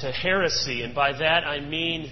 to heresy, and by that I mean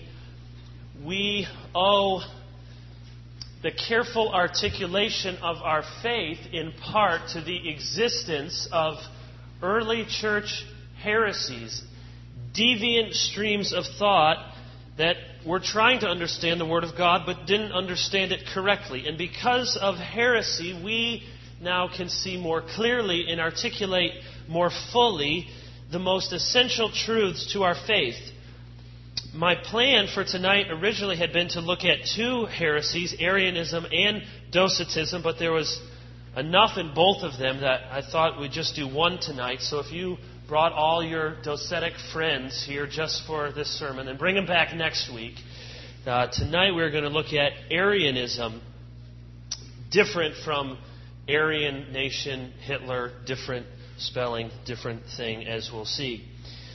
we owe the careful articulation of our faith in part to the existence of early church heresies, deviant streams of thought that were trying to understand the Word of God but didn't understand it correctly. And because of heresy, we now can see more clearly and articulate more fully the most essential truths to our faith. My plan for tonight originally had been to look at two heresies, Arianism and Docetism, but there was enough in both of them that I thought we'd just do one tonight. So if you brought all your Docetic friends here just for this sermon, then bring them back next week. Tonight we're going to look at Arianism, different from Aryan nation, Hitler, different spelling, different thing, as we'll see.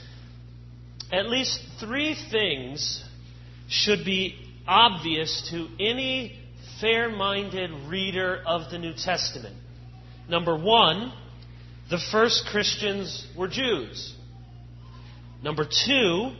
At least three things should be obvious to any fair-minded reader of the New Testament. Number one, the first Christians were Jews. Number two,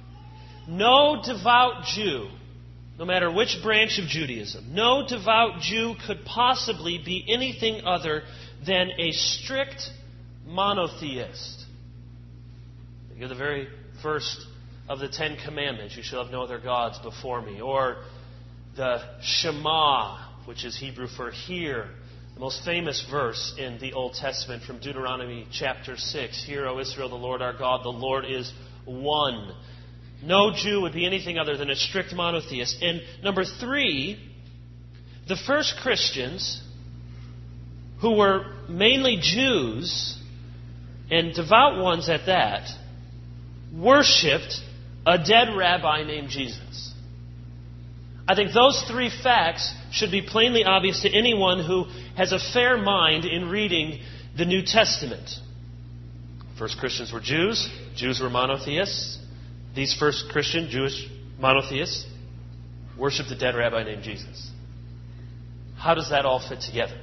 no devout Jew, no matter which branch of Judaism, no devout Jew could possibly be anything other than a strict monotheist. Think of the very first of the Ten Commandments, you shall have no other gods before me. Or the Shema, which is Hebrew for hear, the most famous verse in the Old Testament from Deuteronomy chapter 6. Hear, O Israel, the Lord our God, the Lord is one. No Jew would be anything other than a strict monotheist. And number three, the first Christians, who were mainly Jews, and devout ones at that, worshipped a dead rabbi named Jesus. I think those three facts should be plainly obvious to anyone who has a fair mind in reading the New Testament. First Christians were Jews. Jews were monotheists. These first Christian Jewish monotheists worshipped a dead rabbi named Jesus. How does that all fit together?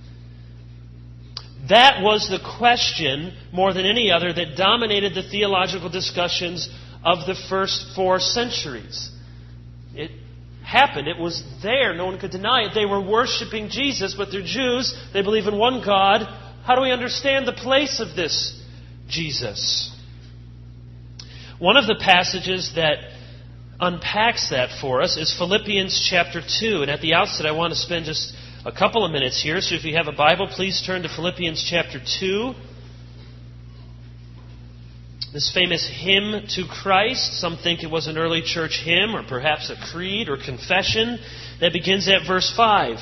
That was the question, more than any other, that dominated the theological discussions of the first 4 centuries. It happened. It was there. No one could deny it. They were worshiping Jesus, but they're Jews. They believe in one God. How do we understand the place of this Jesus? One of the passages that unpacks that for us is Philippians chapter 2. And at the outset, I want to spend just a couple of minutes here. So if you have a Bible, please turn to Philippians chapter 2. This famous hymn to Christ, some think it was an early church hymn or perhaps a creed or confession, that begins at verse 5.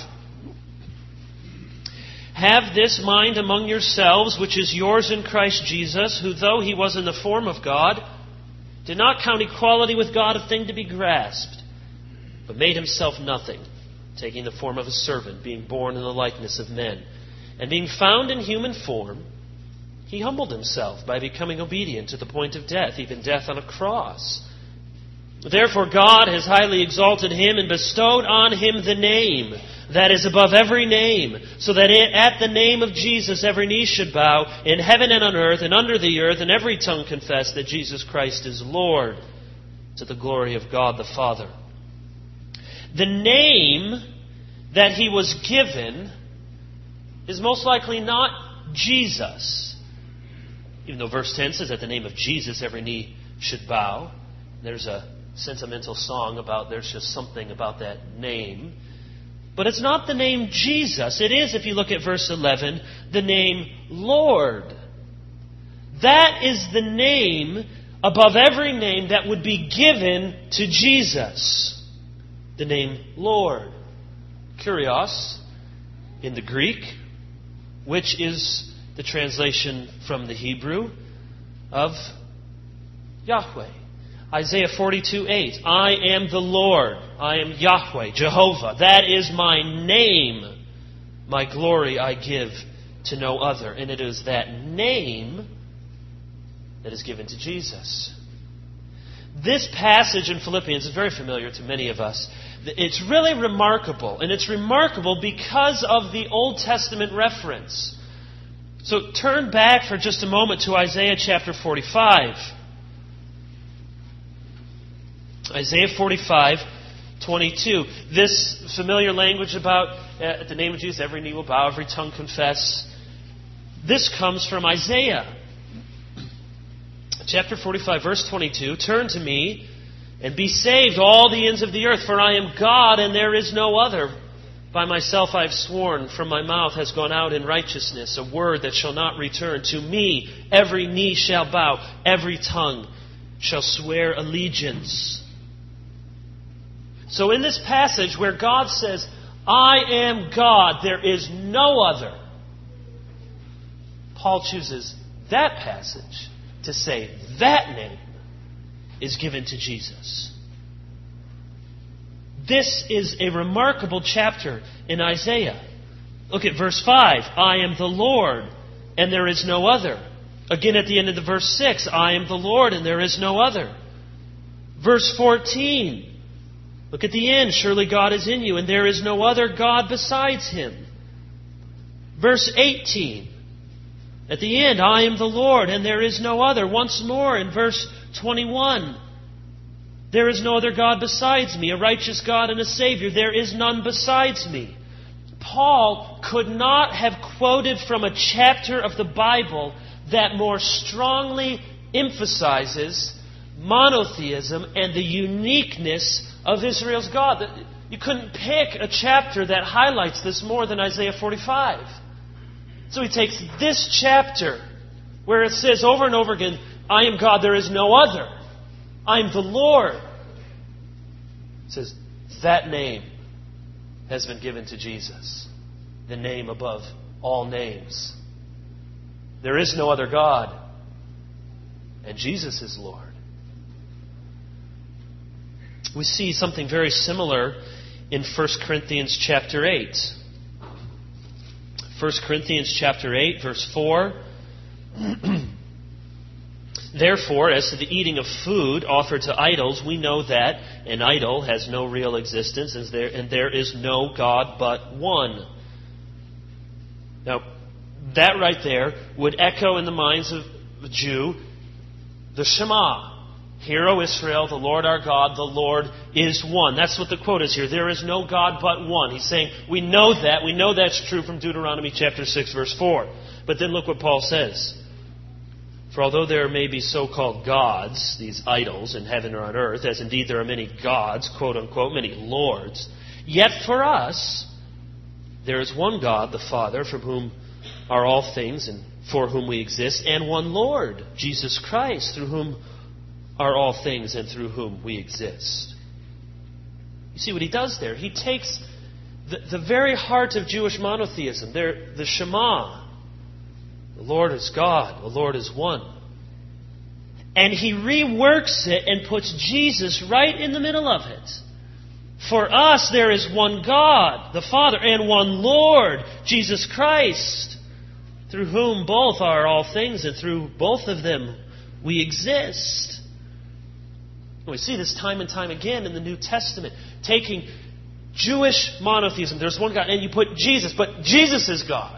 Have this mind among yourselves, which is yours in Christ Jesus, who though he was in the form of God, did not count equality with God a thing to be grasped, but made himself nothing, taking the form of a servant, being born in the likeness of men. And being found in human form, he humbled himself by becoming obedient to the point of death, even death on a cross. Therefore God has highly exalted him and bestowed on him the name that is above every name, so that at the name of Jesus every knee should bow, in heaven and on earth and under the earth, and every tongue confess that Jesus Christ is Lord, to the glory of God the Father. The name that he was given is most likely not Jesus. Even though verse 10 says, at the name of Jesus every knee should bow. There's a sentimental song about there's just something about that name. But it's not the name Jesus. It is, if you look at verse 11, the name Lord. That is the name above every name that would be given to Jesus. The name Lord. Kurios in the Greek, which is the translation from the Hebrew of Yahweh. Isaiah 42:8. I am the Lord. I am Yahweh, Jehovah. That is my name. My glory I give to no other. And it is that name that is given to Jesus. This passage in Philippians is very familiar to many of us. It's really remarkable. And it's remarkable because of the Old Testament reference. So turn back for just a moment to Isaiah chapter 45. Isaiah 45:22. This familiar language about at the name of Jesus, every knee will bow, every tongue confess. This comes from Isaiah. Chapter 45, verse 22. Turn to me and be saved, all the ends of the earth, for I am God and there is no other. By myself I have sworn, from my mouth has gone out in righteousness a word that shall not return. To me every knee shall bow, every tongue shall swear allegiance. So in this passage where God says, I am God, there is no other, Paul chooses that passage to say that name is given to Jesus. This is a remarkable chapter in Isaiah. Look at verse 5. I am the Lord, and there is no other. Again at the end of the verse 6. I am the Lord, and there is no other. Verse 14. Look at the end. Surely God is in you, and there is no other God besides Him. Verse 18. At the end, I am the Lord, and there is no other. Once more in verse 21. There is no other God besides me, a righteous God and a Savior. There is none besides me. Paul could not have quoted from a chapter of the Bible that more strongly emphasizes monotheism and the uniqueness of Israel's God. You couldn't pick a chapter that highlights this more than Isaiah 45. So he takes this chapter where it says over and over again, I am God, there is no other. I'm the Lord. It says, that name has been given to Jesus. The name above all names. There is no other God. And Jesus is Lord. We see something very similar in 1 Corinthians chapter 8. 1 Corinthians chapter 8, verse 4. Therefore, as to the eating of food offered to idols, we know that an idol has no real existence, and there is no God but one. Now, that right there would echo in the minds of the Jew the Shema. Hear, O Israel, the Lord our God, the Lord is one. That's what the quote is here. There is no God but one. He's saying, we know that. We know that's true from Deuteronomy chapter 6, verse 4. But then look what Paul says. For although there may be so-called gods, these idols in heaven or on earth, as indeed there are many gods, quote unquote, many lords, yet for us there is one God, the Father, from whom are all things and for whom we exist, and one Lord, Jesus Christ, through whom are all things and through whom we exist. You see what he does there? He takes the very heart of Jewish monotheism, the Shema. The Lord is God. The Lord is one. And he reworks it and puts Jesus right in the middle of it. For us, there is one God, the Father, and one Lord, Jesus Christ, through whom both are all things, and through both of them we exist. We see this time and time again in the New Testament, taking Jewish monotheism. There's one God, and you put Jesus, but Jesus is God.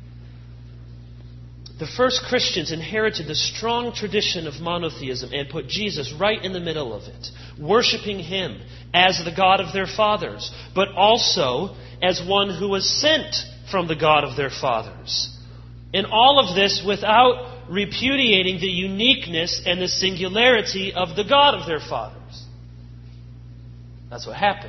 The first Christians inherited the strong tradition of monotheism and put Jesus right in the middle of it, worshiping Him as the God of their fathers, but also as one who was sent from the God of their fathers. And all of this without repudiating the uniqueness and the singularity of the God of their fathers. That's what happened.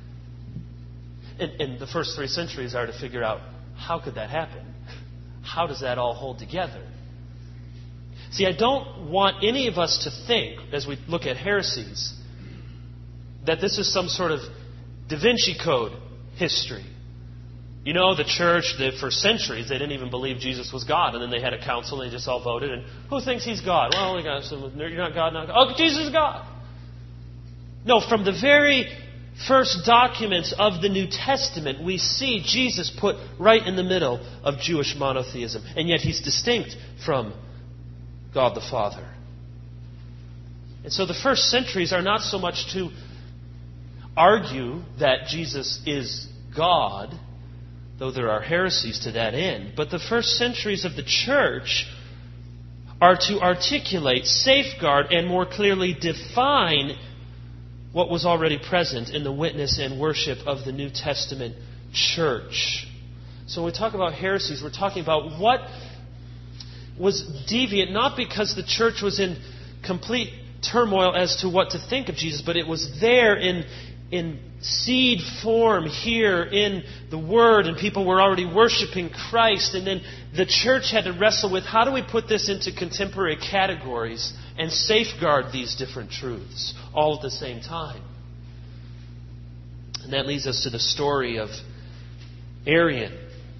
And the first 3 centuries are to figure out, how could that happen? How does that all hold together? See, I don't want any of us to think, as we look at heresies, that this is some sort of Da Vinci Code history. You know, the church, for centuries, they didn't even believe Jesus was God. And then they had a council and they just all voted. And who thinks He's God? Well, you're not God, not God. Oh, Jesus is God. No, from the very first documents of the New Testament, we see Jesus put right in the middle of Jewish monotheism. And yet He's distinct from God the Father. And so the first centuries are not so much to argue that Jesus is God, though there are heresies to that end. But the first centuries of the church are to articulate, safeguard, and more clearly define what was already present in the witness and worship of the New Testament church. So when we talk about heresies, we're talking about what was deviant, not because the church was in complete turmoil as to what to think of Jesus, but it was there in seed form here in the Word, and people were already worshiping Christ. And then the church had to wrestle with, how do we put this into contemporary categories and safeguard these different truths all at the same time? And that leads us to the story of Arian.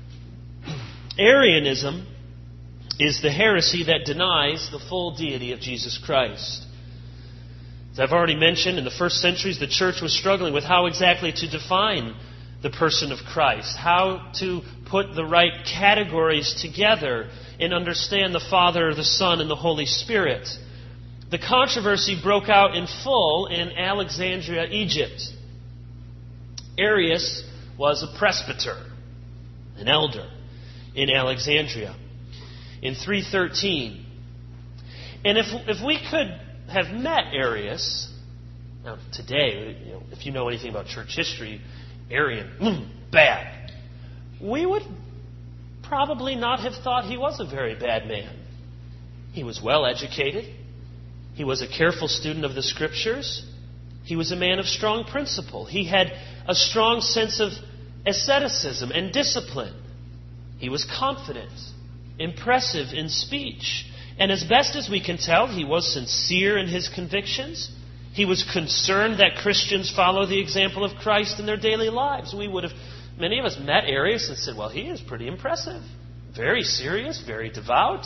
Arianism is the heresy that denies the full deity of Jesus Christ. As I've already mentioned, in the first centuries, the church was struggling with how exactly to define the person of Christ, how to put the right categories together and understand the Father, the Son, and the Holy Spirit. The controversy broke out in full in Alexandria, Egypt. Arius was a presbyter, an elder in Alexandria in 313. And if we could have met Arius, now today, if you know anything about church history, Arian, bad. We would probably not have thought he was a very bad man. He was well educated. He was a careful student of the Scriptures. He was a man of strong principle. He had a strong sense of asceticism and discipline. He was confident, impressive in speech. And as best as we can tell, he was sincere in his convictions. He was concerned that Christians follow the example of Christ in their daily lives. Many of us met Arius and said, well, he is pretty impressive. Very serious, very devout.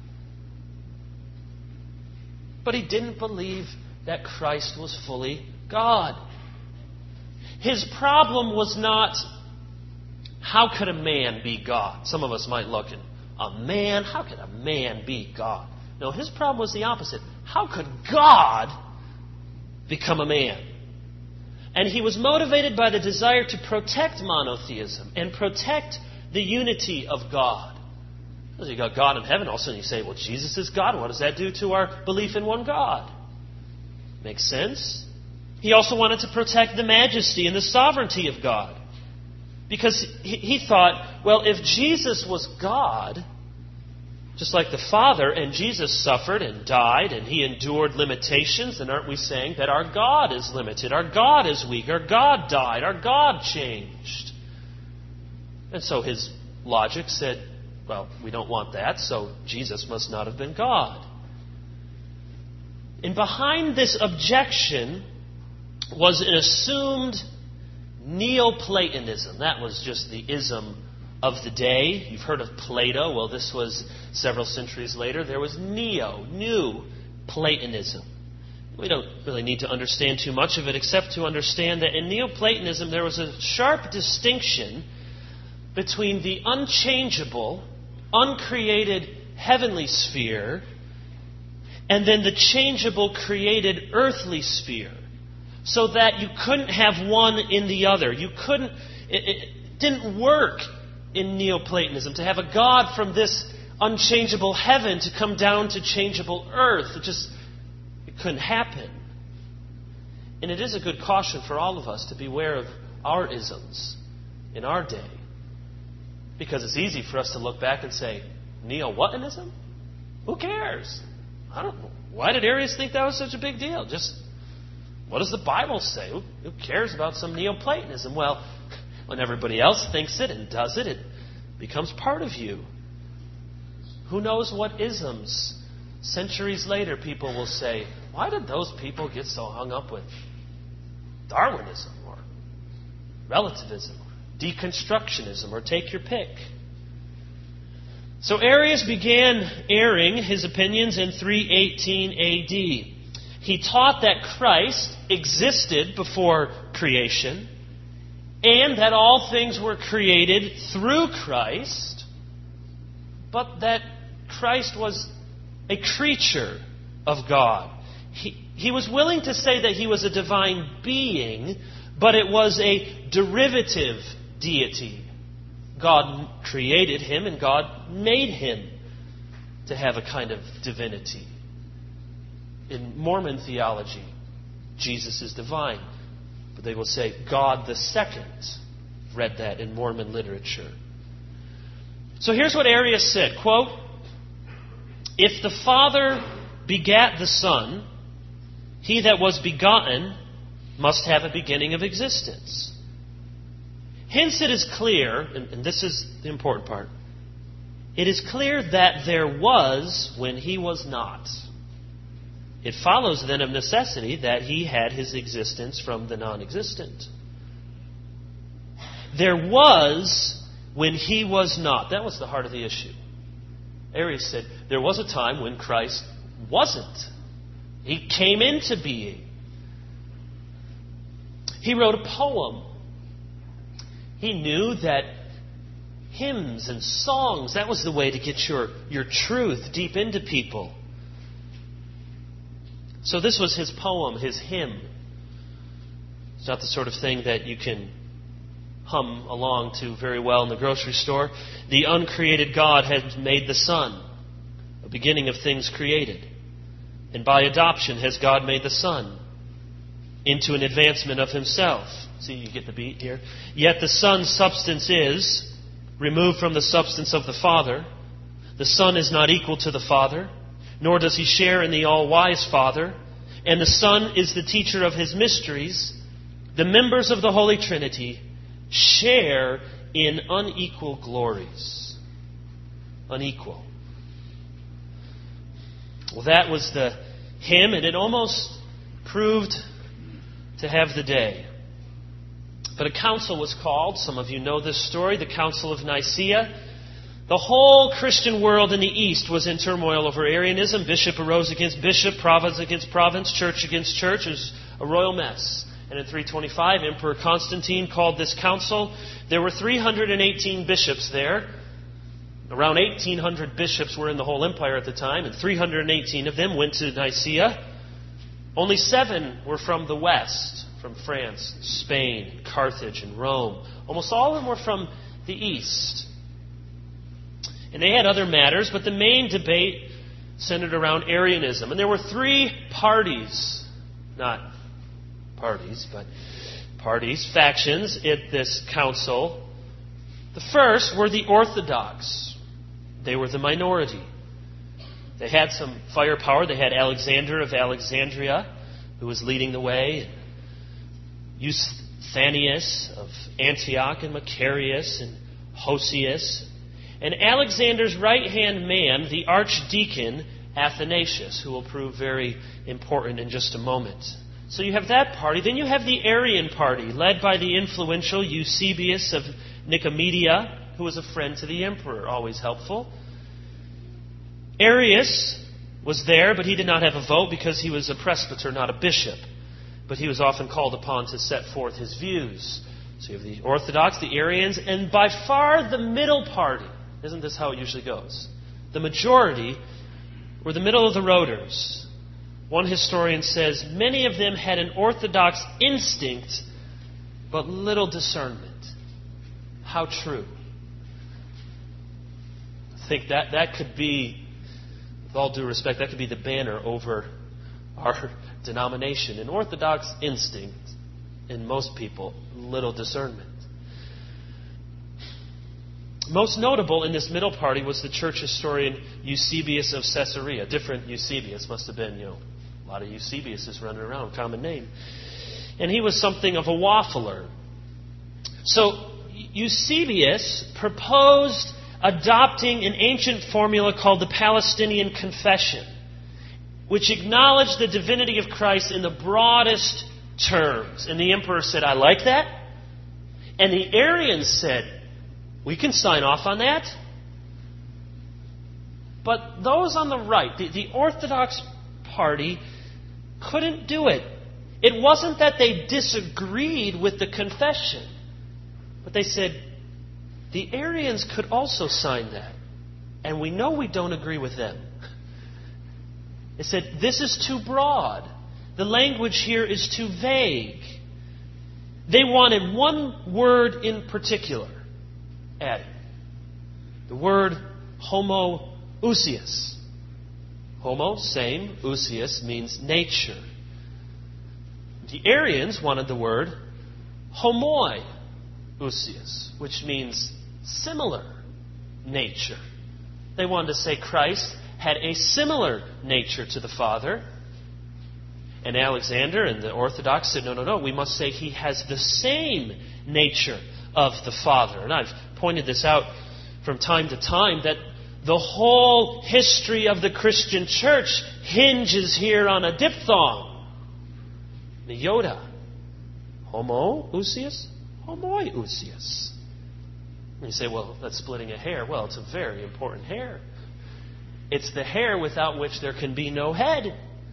But he didn't believe that Christ was fully God. His problem was not, how could a man be God? Some of us might look and, a man? How could a man be God? No, his problem was the opposite. How could God become a man? And he was motivated by the desire to protect monotheism and protect the unity of God. Because you got God in heaven, all of a sudden you say, well, Jesus is God. What does that do to our belief in one God? Makes sense. He also wanted to protect the majesty and the sovereignty of God. Because he thought, well, if Jesus was God, just like the Father, and Jesus suffered and died and he endured limitations, then aren't we saying that our God is limited, our God is weak, our God died, our God changed? And so his logic said, well, we don't want that, so Jesus must not have been God. And behind this objection was an assumed Neoplatonism. That was just the ism of the day. You've heard of Plato. Well, this was several centuries later. There was new Platonism. We don't really need to understand too much of it except to understand that in Neoplatonism there was a sharp distinction between the unchangeable, uncreated heavenly sphere and then the changeable, created earthly sphere. So that you couldn't have one in the other. It didn't work in Neoplatonism to have a God from this unchangeable heaven to come down to changeable earth. It couldn't happen. And it is a good caution for all of us to beware of our isms in our day. Because it's easy for us to look back and say, Neo-whatism? Who cares? I don't know. Why did Arius think that was such a big deal? What does the Bible say? Who cares about some Neoplatonism? Well, when everybody else thinks it and does it, it becomes part of you. Who knows what isms? Centuries later, people will say, why did those people get so hung up with Darwinism or relativism or deconstructionism or take your pick? So Arius began airing his opinions in 318 A.D. He taught that Christ existed before creation and that all things were created through Christ, but that Christ was a creature of God. He was willing to say that he was a divine being, but it was a derivative deity. God created him and God made him to have a kind of divinity. In Mormon theology, Jesus is divine. But they will say, God the second. Read that in Mormon literature. So here's what Arius said, quote, if the Father begat the Son, he that was begotten must have a beginning of existence. Hence it is clear, and this is the important part, it is clear that there was when he was not. It follows then of necessity that he had his existence from the non-existent. There was when he was not. That was the heart of the issue. Arius said there was a time when Christ wasn't. He came into being. He wrote a poem. He knew that hymns and songs, that was the way to get your truth deep into people. So this was his poem, his hymn. It's not the sort of thing that you can hum along to very well in the grocery store. The uncreated God has made the Son, a beginning of things created. And by adoption has God made the Son into an advancement of himself. See, you get the beat here. Yet the Son's substance is removed from the substance of the Father. The Son is not equal to the Father, nor does he share in the all-wise Father. And the Son is the teacher of his mysteries. The members of the Holy Trinity share in unequal glories. Unequal. Well, that was the hymn, and it almost proved to have the day. But a council was called. Some of you know this story, the Council of Nicaea. The whole Christian world in the East was in turmoil over Arianism. Bishop arose against bishop, province against province, church against church. It was a royal mess. And in 325, Emperor Constantine called this council. There were 318 bishops there. Around 1,800 bishops were in the whole empire at the time, and 318 of them went to Nicaea. Only 7 were from the West, from France, Spain, Carthage, and Rome. Almost all of them were from the East. And they had other matters, but the main debate centered around Arianism. And there were 3 parties, not parties, but parties, factions at this council. The first were the Orthodox. They were the minority. They had some firepower. They had Alexander of Alexandria, who was leading the way, Eusebius of Antioch, and Macarius, and Hosius. And Alexander's right-hand man, the archdeacon Athanasius, who will prove very important in just a moment. So you have that party. Then you have the Arian party, led by the influential Eusebius of Nicomedia, who was a friend to the emperor, always helpful. Arius was there, but he did not have a vote because he was a presbyter, not a bishop. But he was often called upon to set forth his views. So you have the Orthodox, the Arians, and by far the middle party. Isn't this how it usually goes? The majority were the middle of the roaders. One historian says many of them had an Orthodox instinct, but little discernment. How true? I think that could be, with all due respect, that could be the banner over our denomination. An Orthodox instinct in most people, little discernment. Most notable in this middle party was the church historian Eusebius of Caesarea. Different Eusebius, must have been, a lot of Eusebiuses running around, common name. And he was something of a waffler. So Eusebius proposed adopting an ancient formula called the Palestinian Confession, which acknowledged the divinity of Christ in the broadest terms. And the emperor said, I like that. And the Arians said, we can sign off on that. But those on the right, the Orthodox party, couldn't do it. It wasn't that they disagreed with the confession, but they said, the Arians could also sign that. And we know we don't agree with them. They said, this is too broad. The language here is too vague. They wanted one word in particular added. The word homoousios. Homo, same. Ousios means nature. The Arians wanted the word homoiousios, which means similar nature. They wanted to say Christ had a similar nature to the Father. And Alexander and the Orthodox said, no, we must say he has the same nature of the Father. And I've pointed this out from time to time, that the whole history of the Christian church hinges here on a diphthong. The iota. Homoousios, homoiousios. And you say, well, that's splitting a hair. Well, it's a very important hair. It's the hair without which there can be no head.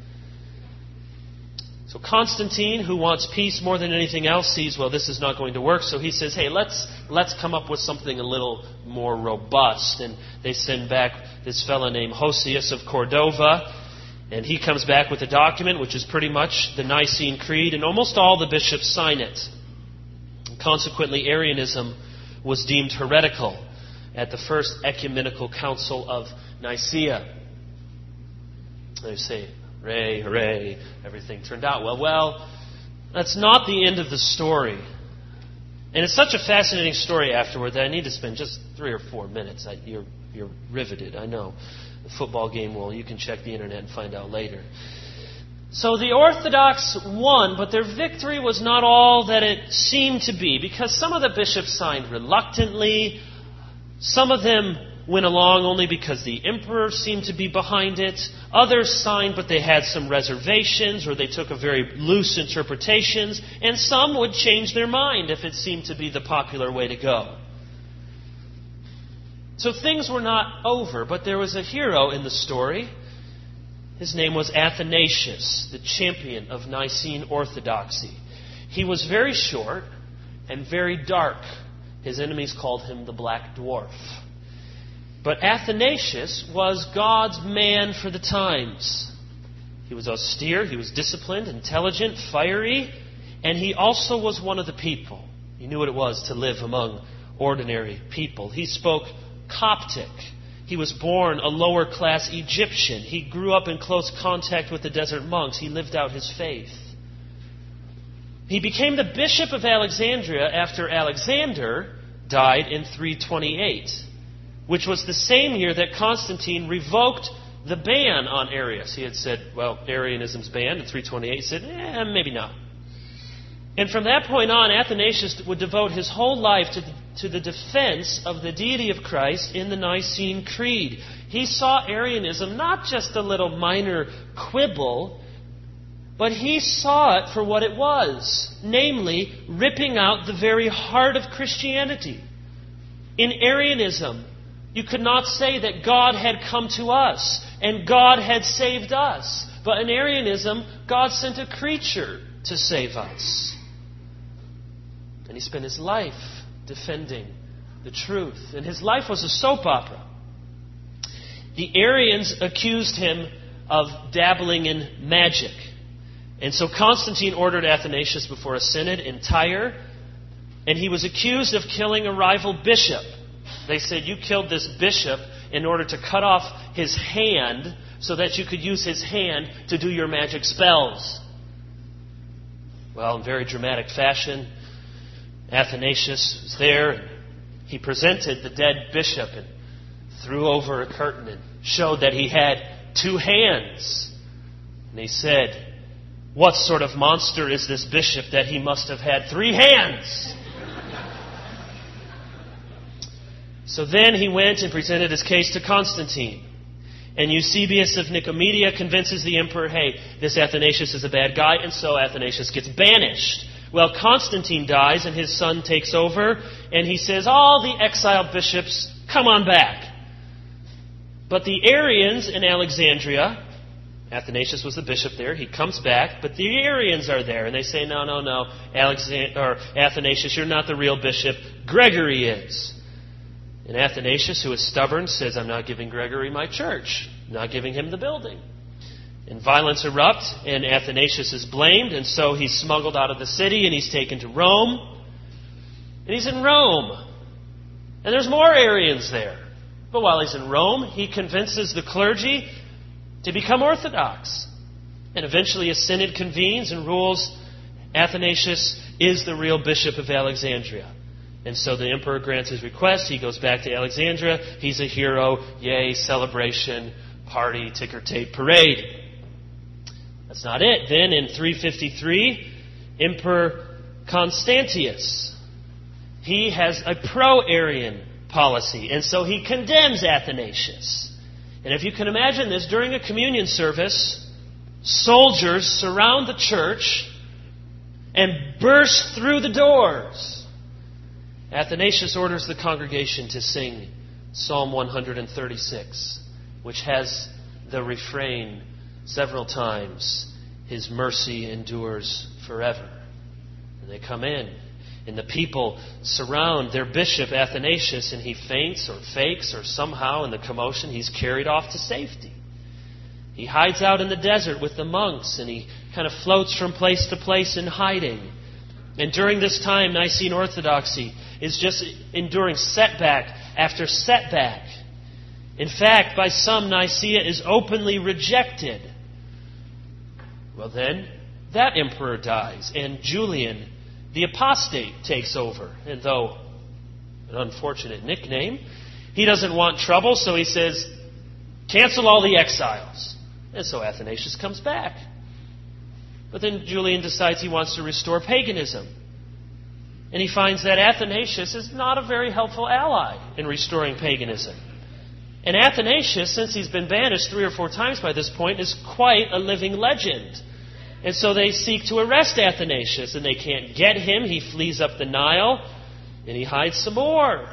So Constantine, who wants peace more than anything else, sees, well, this is not going to work. So he says, hey, let's come up with something a little more robust. And they send back this fellow named Hosius of Cordova. And he comes back with a document which is pretty much the Nicene Creed. And almost all the bishops sign it. And consequently, Arianism was deemed heretical at the First Ecumenical Council of Nicaea. They say, hooray, hooray, everything turned out well. Well, that's not the end of the story. And it's such a fascinating story afterward that I need to spend just 3 or 4 minutes. You're riveted, I know. The football game, well, you can check the internet and find out later. So the Orthodox won, but their victory was not all that it seemed to be, because some of the bishops signed reluctantly. Some of them went along only because the emperor seemed to be behind it. Others signed, but they had some reservations, or they took a very loose interpretations. And some would change their mind if it seemed to be the popular way to go. So things were not over, but there was a hero in the story. His name was Athanasius, the champion of Nicene orthodoxy. He was very short and very dark. His enemies called him the Black Dwarf. But Athanasius was God's man for the times. He was austere, he was disciplined, intelligent, fiery, and he also was one of the people. He knew what it was to live among ordinary people. He spoke Coptic. He was born a lower-class Egyptian. He grew up in close contact with the desert monks. He lived out his faith. He became the bishop of Alexandria after Alexander died in 328, which was the same year that Constantine revoked the ban on Arius. He had said, well, Arianism's banned in 328. He said, maybe not. And from that point on, Athanasius would devote his whole life to the defense of the deity of Christ in the Nicene Creed. He saw Arianism not just a little minor quibble, but he saw it for what it was, namely, ripping out the very heart of Christianity. In Arianism, you could not say that God had come to us and God had saved us. But in Arianism, God sent a creature to save us. And he spent his life defending the truth. And his life was a soap opera. The Arians accused him of dabbling in magic. And so Constantine ordered Athanasius before a synod in Tyre. And he was accused of killing a rival bishop. They said, you killed this bishop in order to cut off his hand so that you could use his hand to do your magic spells. Well, in very dramatic fashion, Athanasius was there, and he presented the dead bishop and threw over a curtain and showed that he had 2 hands. And he said, what sort of monster is this bishop that he must have had 3 hands? So then he went and presented his case to Constantine. And Eusebius of Nicomedia convinces the emperor, hey, this Athanasius is a bad guy, and so Athanasius gets banished. Well, Constantine dies, and his son takes over, and he says, all the exiled bishops, come on back. But the Arians in Alexandria, Athanasius was the bishop there, he comes back, but the Arians are there, and they say, no, Athanasius, you're not the real bishop, Gregory is. And Athanasius, who is stubborn, says, I'm not giving Gregory my church, not giving him the building. And violence erupts, and Athanasius is blamed, and so he's smuggled out of the city, and he's taken to Rome. And he's in Rome. And there's more Arians there. But while he's in Rome, he convinces the clergy to become Orthodox. And eventually a synod convenes and rules Athanasius is the real bishop of Alexandria. And so the emperor grants his request. He goes back to Alexandria. He's a hero. Yay, celebration, party, ticker tape parade. That's not it. Then in 353, Emperor Constantius, he has a pro-Arian policy. And so he condemns Athanasius. And if you can imagine this, during a communion service, soldiers surround the church and burst through the doors. Athanasius orders the congregation to sing Psalm 136, which has the refrain several times, His mercy endures forever. And they come in, and the people surround their bishop, Athanasius, and he faints or fakes, or somehow in the commotion he's carried off to safety. He hides out in the desert with the monks, and he kind of floats from place to place in hiding. And during this time, Nicene Orthodoxy is just enduring setback after setback. In fact, by some, Nicaea is openly rejected. Well then, that emperor dies, and Julian, the apostate, takes over. And though an unfortunate nickname, he doesn't want trouble, so he says, cancel all the exiles. And so Athanasius comes back. But then Julian decides he wants to restore paganism. And he finds that Athanasius is not a very helpful ally in restoring paganism. And Athanasius, since he's been banished 3 or 4 times by this point, is quite a living legend. And so they seek to arrest Athanasius, and they can't get him. He flees up the Nile, and he hides some more.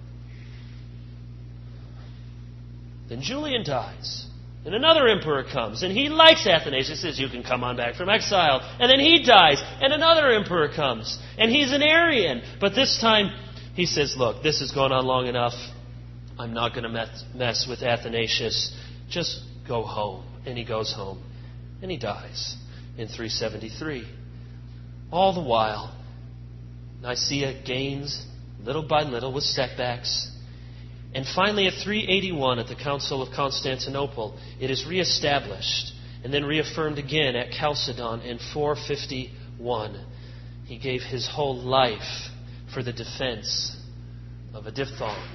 Then Julian dies. And another emperor comes, and he likes Athanasius, says, you can come on back from exile. And then he dies, and another emperor comes, and he's an Arian. But this time, he says, look, this has gone on long enough. I'm not going to mess with Athanasius. Just go home. And he goes home, and he dies in 373. All the while, Nicaea gains little by little with setbacks. And finally, at 381, at the Council of Constantinople, it is reestablished and then reaffirmed again at Chalcedon in 451. He gave his whole life for the defense of a diphthong.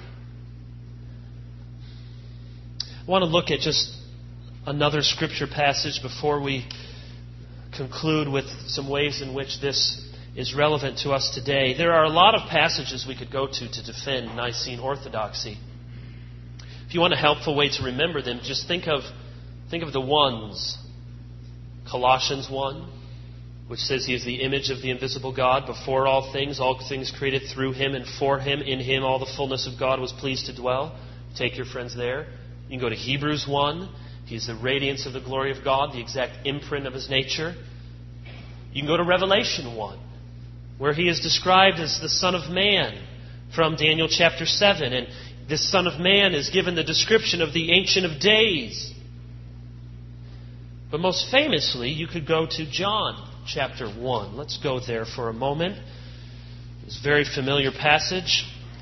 I want to look at just another scripture passage before we conclude with some ways in which this is relevant to us today. There are a lot of passages we could go to defend Nicene Orthodoxy. If you want a helpful way to remember them, just think of the ones. Colossians 1, which says He is the image of the invisible God. Before all things created through Him and for Him. In Him all the fullness of God was pleased to dwell. Take your friends there. You can go to Hebrews 1. He is the radiance of the glory of God, the exact imprint of His nature. You can go to Revelation 1, where He is described as the Son of Man from Daniel chapter 7. And this Son of Man is given the description of the Ancient of Days. But most famously, you could go to John chapter 1. Let's go there for a moment. It's a very familiar passage.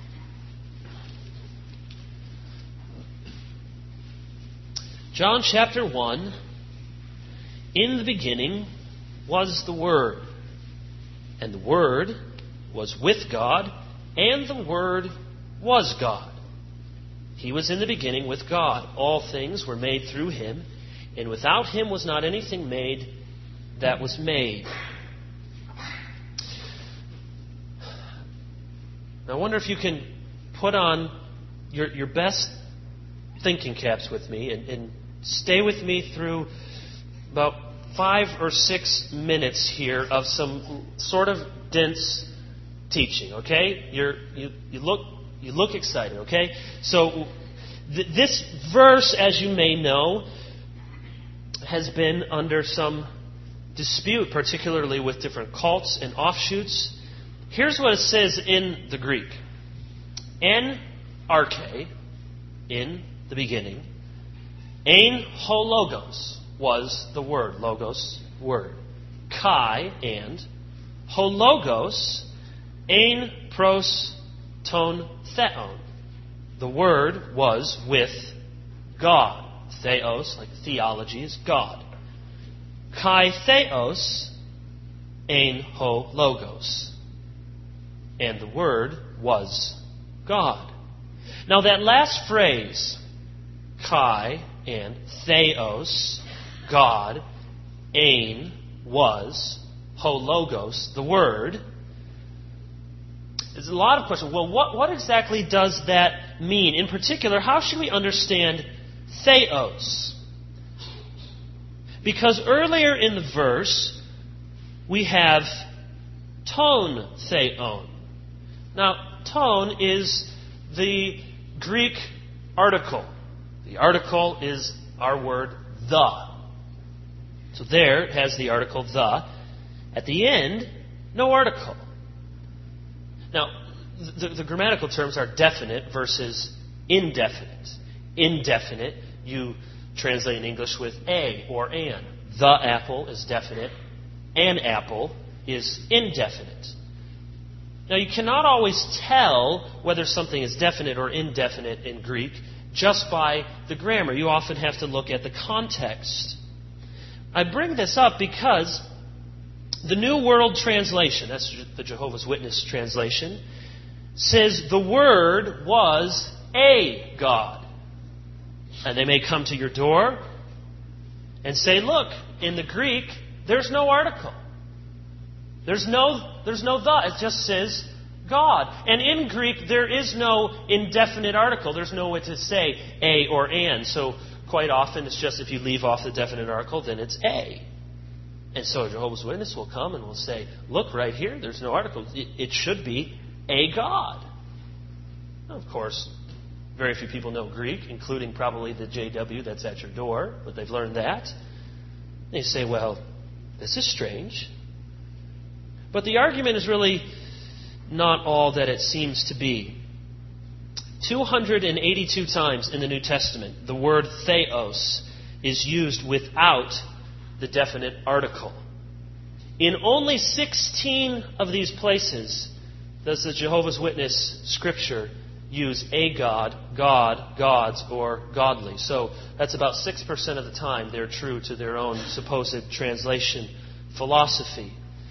John chapter 1. In the beginning was the Word, and the Word was with God, and the Word was God. He was in the beginning with God. All things were made through Him, and without Him was not anything made that was made. Now, I wonder if you can put on your best thinking caps with me and stay with me through about 5 or 6 minutes here of some sort of dense teaching, okay? You look excited, okay? So this verse, as you may know, has been under some dispute, particularly with different cults and offshoots. Here's what it says in the Greek. En arche, in the beginning. Ein ho logos was the word. Logos, word. Kai, and. Ho logos, ein pros ton theon. The Word was with God. Theos, like theology, is God. Kai theos ein ho logos. And the Word was God. Now that last phrase, kai and theos, God, ein, was, ho logos, the Word. There's a lot of questions. Well, what exactly does that mean? In particular, how should we understand theos? Because earlier in the verse, we have ton theon. Now, ton is the Greek article. The article is our word the. So there it has the article the. At the end, no article. Now, the grammatical terms are definite versus indefinite. Indefinite, you translate in English with a or an. The apple is definite. An apple is indefinite. Now, you cannot always tell whether something is definite or indefinite in Greek just by the grammar. You often have to look at the context. I bring this up because the New World Translation, that's the Jehovah's Witness translation, says the Word was a God. And they may come to your door and say, look, in the Greek, there's no article. There's no the. It just says God. And in Greek, there is no indefinite article. There's no way to say a or an. So quite often, it's just if you leave off the definite article, then it's a. And so a Jehovah's Witness will come and will say, look, right here, there's no article. It should be a God. Now, of course, very few people know Greek, including probably the JW that's at your door, but they've learned that. They say, well, this is strange. But the argument is really not all that it seems to be. 282 times in the New Testament, the word theos is used without the definite article. In only 16 of these places does the Jehovah's Witness Scripture use a God, God, gods, or godly. So that's about 6% of the time they're true to their own supposed translation philosophy.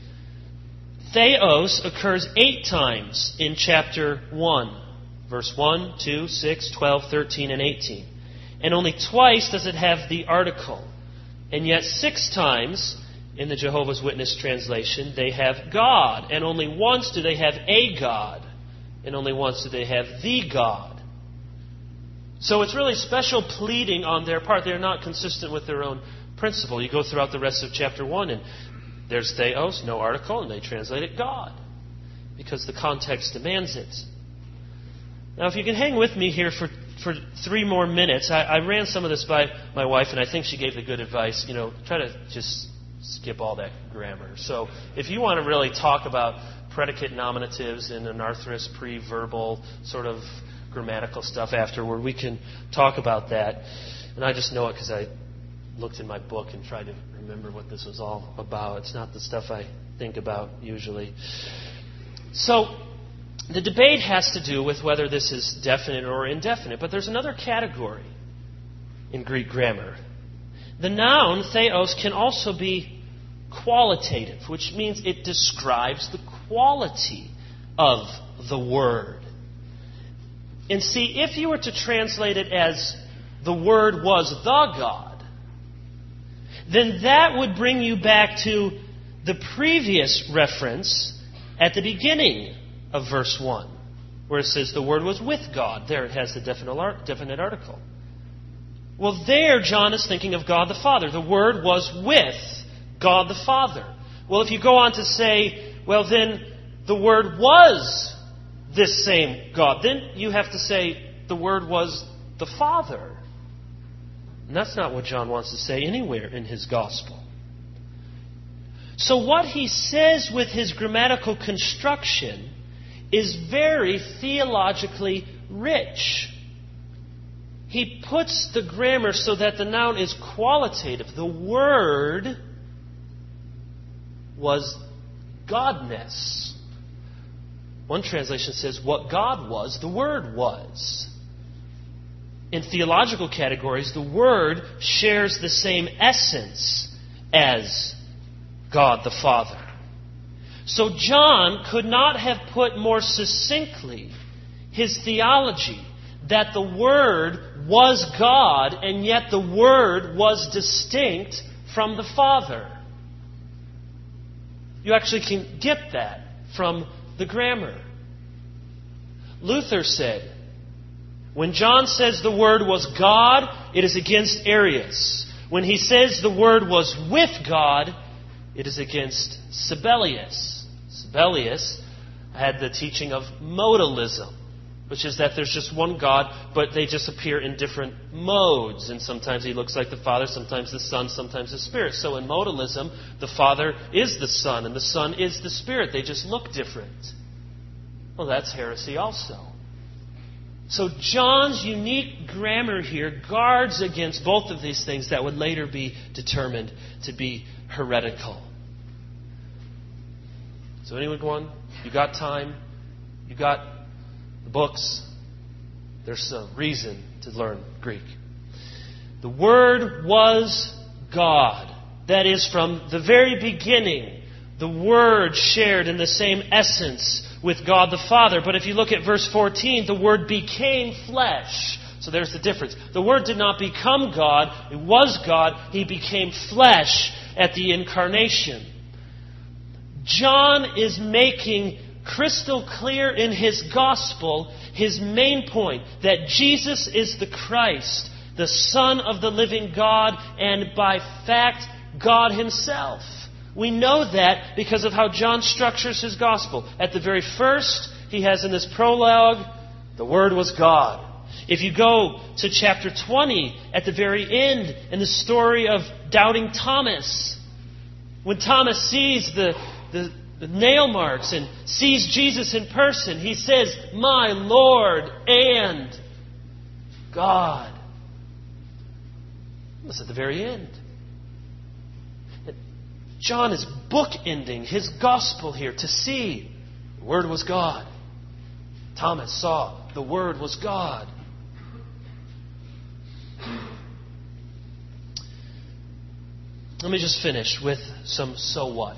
Theos occurs 8 times in chapter 1, verse 1, 2, 6, 12, 13, and 18. And only twice does it have the article. And yet 6 times in the Jehovah's Witness translation they have God. And only once do they have a God. And only once do they have the God. So it's really special pleading on their part. They're not consistent with their own principle. You go throughout the rest of chapter 1 and there's theos, no article, and they translate it God. Because the context demands it. Now if you can hang with me here for 3 more minutes. I ran some of this by my wife, and I think she gave the good advice. Try to just skip all that grammar. So if you want to really talk about predicate nominatives and anarthrous pre-verbal sort of grammatical stuff afterward, we can talk about that. And I just know it because I looked in my book and tried to remember what this was all about. It's not the stuff I think about usually. So the debate has to do with whether this is definite or indefinite, but there's another category in Greek grammar. The noun theos can also be qualitative, which means it describes the quality of the word. And see, if you were to translate it as the Word was the God, then that would bring you back to the previous reference at the beginning of verse 1, where it says the Word was with God. There it has the definite article. Well, there John is thinking of God the Father. The Word was with God the Father. Well, if you go on to say, well, then the Word was this same God, then you have to say the Word was the Father. And that's not what John wants to say anywhere in his Gospel. So what he says with his grammatical construction is very theologically rich. He puts the grammar so that the noun is qualitative. The Word was Godness. One translation says, what God was, the Word was. In theological categories, the Word shares the same essence as God the Father. So John could not have put more succinctly his theology that the Word was God, and yet the Word was distinct from the Father. You actually can get that from the grammar. Luther said, when John says the Word was God, it is against Arius. When he says the Word was with God, it is against Sabellius. Sabellius had the teaching of modalism, which is that there's just one God, but they just appear in different modes. And sometimes He looks like the Father, sometimes the Son, sometimes the Spirit. So in modalism, the Father is the Son, and the Son is the Spirit. They just look different. Well, that's heresy also. So John's unique grammar here guards against both of these things that would later be determined to be heretical. So anyone go on? You got time? You got the books? There's a reason to learn Greek. The Word was God. That is, from the very beginning, the Word shared in the same essence with God the Father. But if you look at verse 14, the Word became flesh. So there's the difference. The Word did not become God. It was God. He became flesh at the incarnation. John is making crystal clear in his gospel his main point, that Jesus is the Christ, the Son of the living God, and by fact, God Himself. We know that because of how John structures his gospel. At the very first, he has in this prologue, the Word was God. If you go to chapter 20, at the very end, in the story of doubting Thomas, when Thomas sees the nail marks and sees Jesus in person, he says, "My Lord and God." That's at the very end. John is bookending his gospel here to see the Word was God. Thomas saw the Word was God. Let me just finish with some so what.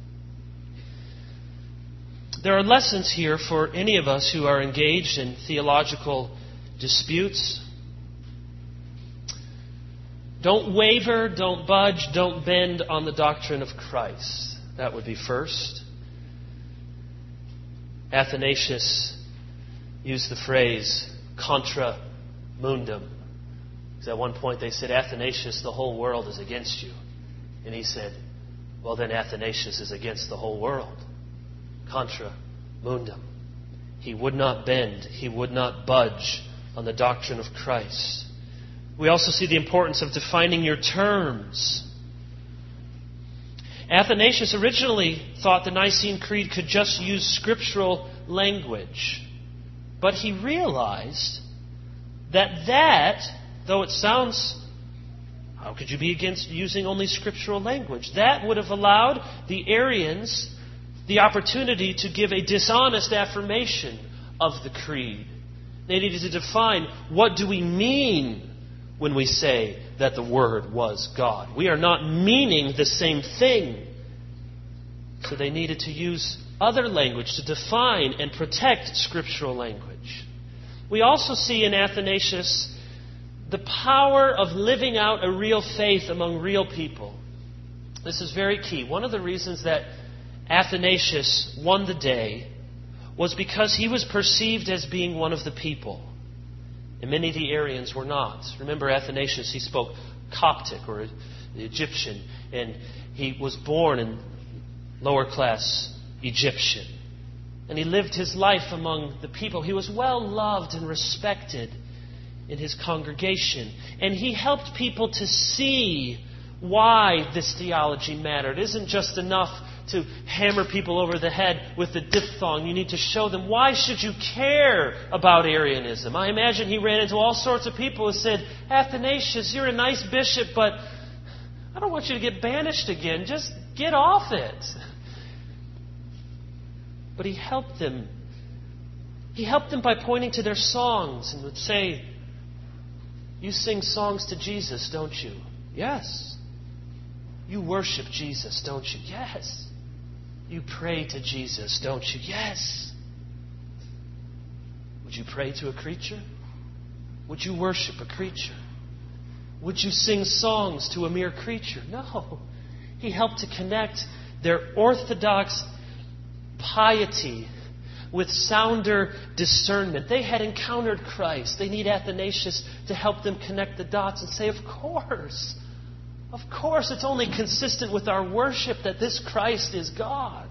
There are lessons here for any of us who are engaged in theological disputes. Don't waver, don't budge, don't bend on the doctrine of Christ. That would be first. Athanasius used the phrase contra mundum. Because at one point they said, "Athanasius, the whole world is against you." And he said, "Well, then Athanasius is against the whole world." Contra mundum. He would not bend, he would not budge on the doctrine of Christ. We also see the importance of defining your terms. Athanasius originally thought the Nicene Creed could just use scriptural language. But he realized that, though it sounds, how could you be against using only scriptural language? That would have allowed the Arians the opportunity to give a dishonest affirmation of the creed. They needed to define, what do we mean when we say that the Word was God? We are not meaning the same thing. So they needed to use other language to define and protect scriptural language. We also see in Athanasius the power of living out a real faith among real people. This is very key. One of the reasons that Athanasius won the day was because he was perceived as being one of the people. And many of the Arians were not. Remember Athanasius, he spoke Coptic or the Egyptian, and he was born in lower class Egyptian. And he lived his life among the people. He was well loved and respected in his congregation. And he helped people to see why this theology mattered. It isn't just enough to hammer people over the head with the diphthong. You need to show them, why should you care about Arianism? I imagine he ran into all sorts of people who said, "Athanasius, you're a nice bishop, but I don't want you to get banished again. Just get off it." But he helped them. He helped them by pointing to their songs and would say, "You sing songs to Jesus, don't you?" "Yes." "You worship Jesus, don't you?" "Yes." You pray to Jesus, don't you? Yes. Would you pray to a creature? Would you worship a creature? Would you sing songs to a mere creature? No. He helped to connect their orthodox piety with sounder discernment. They had encountered Christ. They need Athanasius to help them connect the dots and say, of course, it's only consistent with our worship that this Christ is God.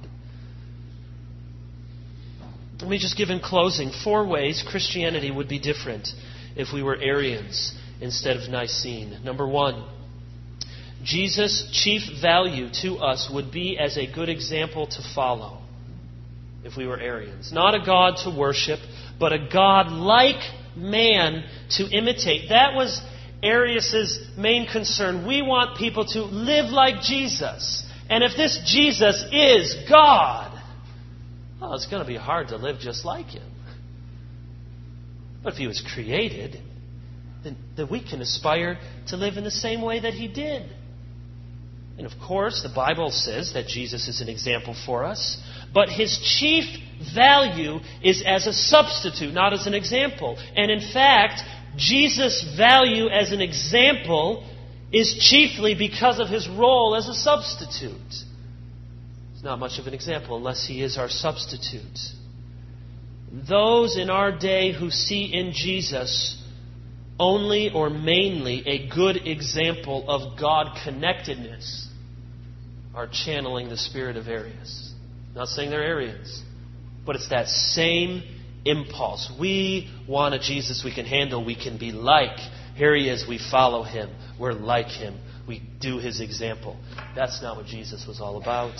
Let me just give in closing 4 ways Christianity would be different if we were Arians instead of Nicene. Number 1, Jesus' chief value to us would be as a good example to follow if we were Arians. Not a God to worship, but a God like man to imitate. That was Arius' main concern. We want people to live like Jesus. And if this Jesus is God, well, it's going to be hard to live just like Him. But if He was created, then we can aspire to live in the same way that He did. And of course, the Bible says that Jesus is an example for us. But His chief value is as a substitute, not as an example. And in fact, Jesus' value as an example is chiefly because of His role as a substitute. It's not much of an example unless He is our substitute. Those in our day who see in Jesus only or mainly a good example of God-connectedness are channeling the spirit of Arius. Not saying they're Arians, but it's that same impulse. We want a Jesus we can handle, we can be like. Here He is, we follow Him, we're like Him, we do His example. That's not what Jesus was all about.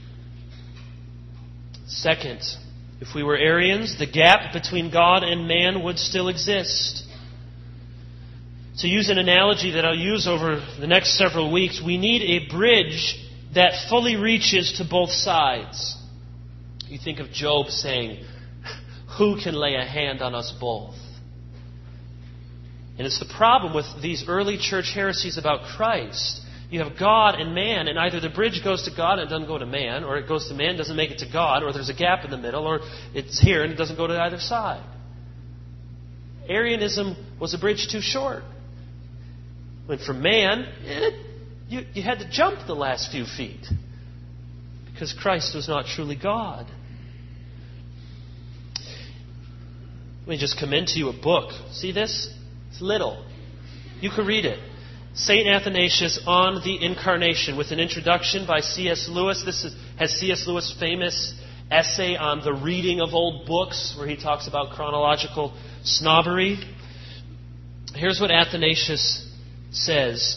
Second, if we were Arians, the gap between God and man would still exist. To use an analogy that I'll use over the next several weeks, we need a bridge that fully reaches to both sides. You think of Job saying, who can lay a hand on us both? And it's the problem with these early church heresies about Christ. You have God and man, and either the bridge goes to God and it doesn't go to man, or it goes to man and doesn't make it to God, or there's a gap in the middle, or it's here and it doesn't go to either side. Arianism was a bridge too short. When for man, you had to jump the last few feet because Christ was not truly God. Let me just commend to you a book. See this? It's little. You can read it. St. Athanasius on the Incarnation with an introduction by C.S. Lewis. Has C.S. Lewis' famous essay on the reading of old books where he talks about chronological snobbery. Here's what Athanasius says.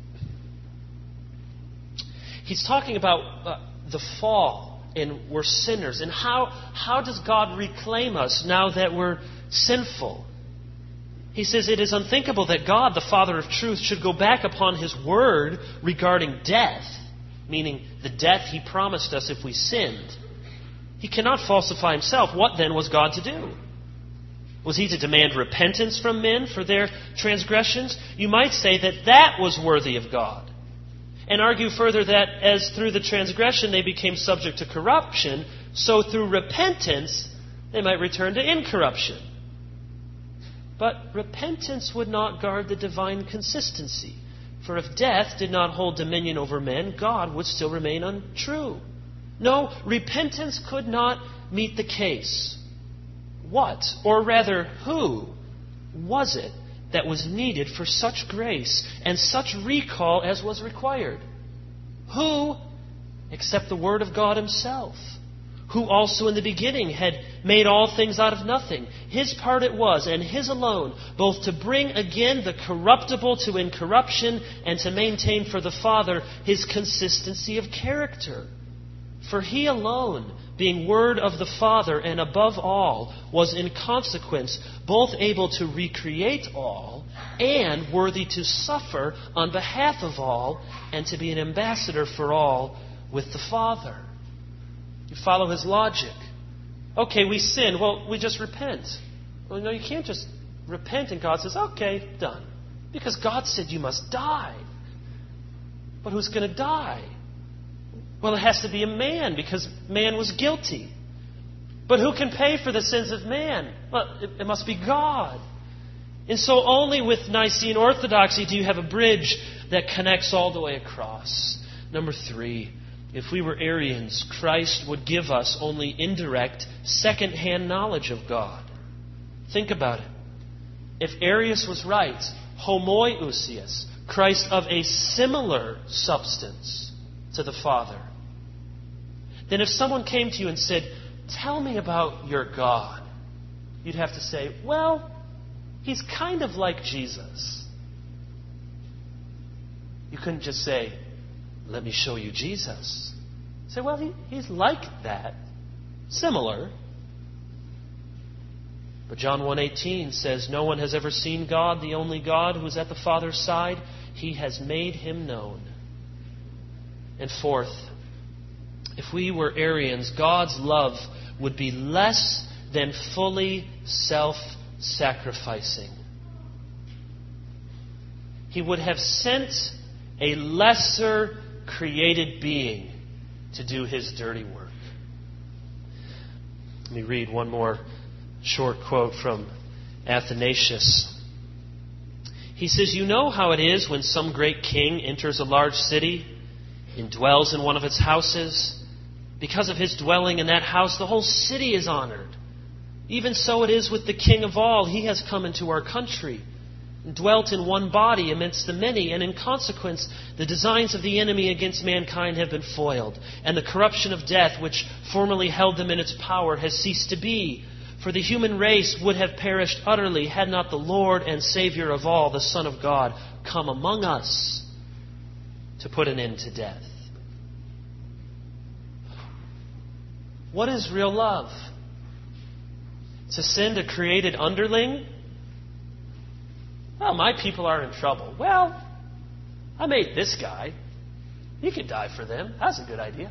He's talking about the fall, and we're sinners, and how does God reclaim us now that we're sinful? He says it is unthinkable that God, the Father of truth, should go back upon His word regarding death, meaning the death He promised us if we sinned. He cannot falsify Himself. What then was God to do? Was He to demand repentance from men for their transgressions? You might say that was worthy of God. And argue further that as through the transgression they became subject to corruption, so through repentance they might return to incorruption. But repentance would not guard the divine consistency. For if death did not hold dominion over men, God would still remain untrue. No, repentance could not meet the case. What, or rather who, was it that was needed for such grace and such recall as was required? Who, except the Word of God Himself, who also in the beginning had made all things out of nothing? His part it was, and His alone, both to bring again the corruptible to incorruption and to maintain for the Father His consistency of character. For He alone, being Word of the Father and above all, was in consequence both able to recreate all and worthy to suffer on behalf of all and to be an ambassador for all with the Father. You follow his logic. Okay, we sin. Well, we just repent. Well, no, you can't just repent and God says, okay, done. Because God said you must die. But who's going to die? Well, it has to be a man because man was guilty. But who can pay for the sins of man? Well, it must be God. And so only with Nicene orthodoxy do you have a bridge that connects all the way across. Number 3, if we were Arians, Christ would give us only indirect, second-hand knowledge of God. Think about it. If Arius was right, homoiousios, Christ of a similar substance to the Father, then if someone came to you and said, tell me about your God, you'd have to say, well, he's kind of like Jesus. You couldn't just say, let me show you Jesus. Say, well, he's like that. Similar. But John 1:18 says, no one has ever seen God, the only God who is at the Father's side. He has made him known. And fourth, if we were Arians, God's love would be less than fully self-sacrificing. He would have sent a lesser created being to do his dirty work. Let me read one more short quote from Athanasius. He says, you know how it is when some great king enters a large city and dwells in one of its houses. Because of his dwelling in that house, the whole city is honored. Even so it is with the King of all. He has come into our country and dwelt in one body amidst the many, and in consequence the designs of the enemy against mankind have been foiled, and the corruption of death, which formerly held them in its power, has ceased to be. For the human race would have perished utterly had not the Lord and Savior of all, the Son of God, come among us to put an end to death. What is real love? To send a created underling? Well, my people are in trouble. Well, I made this guy. He could die for them. That's a good idea.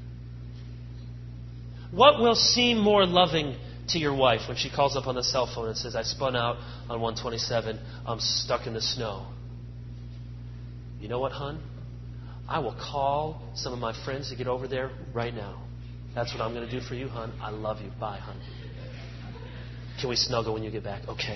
What will seem more loving to your wife when she calls up on the cell phone and says, I spun out on 127. I'm stuck in the snow. You know what, hon? I will call some of my friends to get over there right now. That's what I'm going to do for you, hon. I love you. Bye, hon. Can we snuggle when you get back? Okay.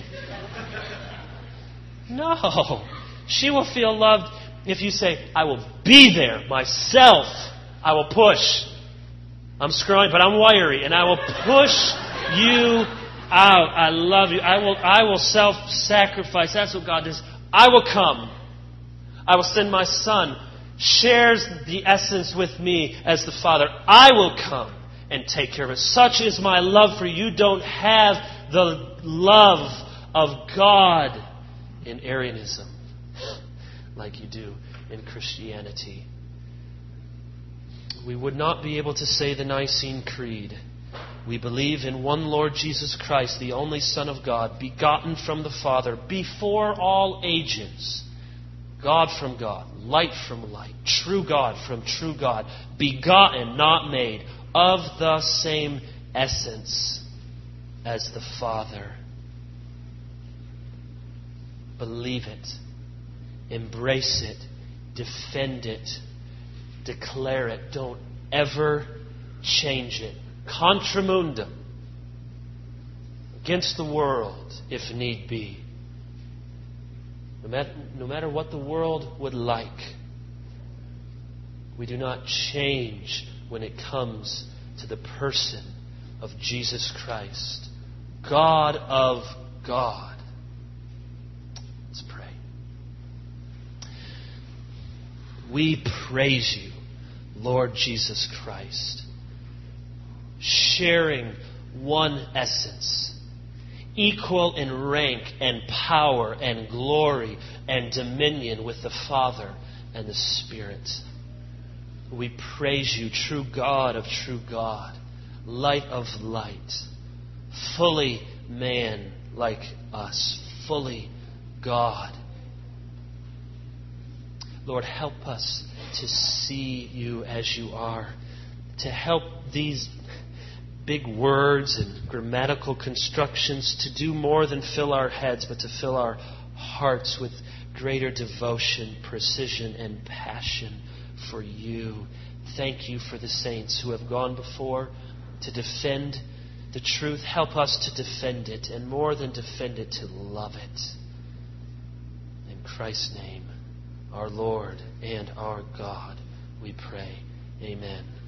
No. She will feel loved if you say, I will be there myself. I will push. I'm scrawny, but I'm wiry, and I will push you out. I love you. I will self-sacrifice. That's what God does. I will come. I will send my Son. Shares the essence with me as the Father. I will come and take care of it. Such is my love for you. You don't have the love of God in Arianism like you do in Christianity. We would not be able to say the Nicene Creed. We believe in one Lord Jesus Christ, the only Son of God, begotten from the Father before all ages. God from God, light from light, true God from true God, begotten, not made, of the same essence as the Father. Believe it, embrace it, defend it, declare it. Don't ever change it. Contra mundum, against the world if need be. No matter what the world would like, we do not change when it comes to the person of Jesus Christ, God of God. Let's pray. We praise you, Lord Jesus Christ, sharing one essence, equal in rank and power and glory and dominion with the Father and the Spirit. We praise you, true God of true God, light of light, fully man like us, fully God. Lord, help us to see you as you are, to help these big words and grammatical constructions to do more than fill our heads, but to fill our hearts with greater devotion, precision, and passion for you. Thank you for the saints who have gone before to defend the truth. Help us to defend it, and more than defend it, to love it. In Christ's name, our Lord and our God, we pray. Amen.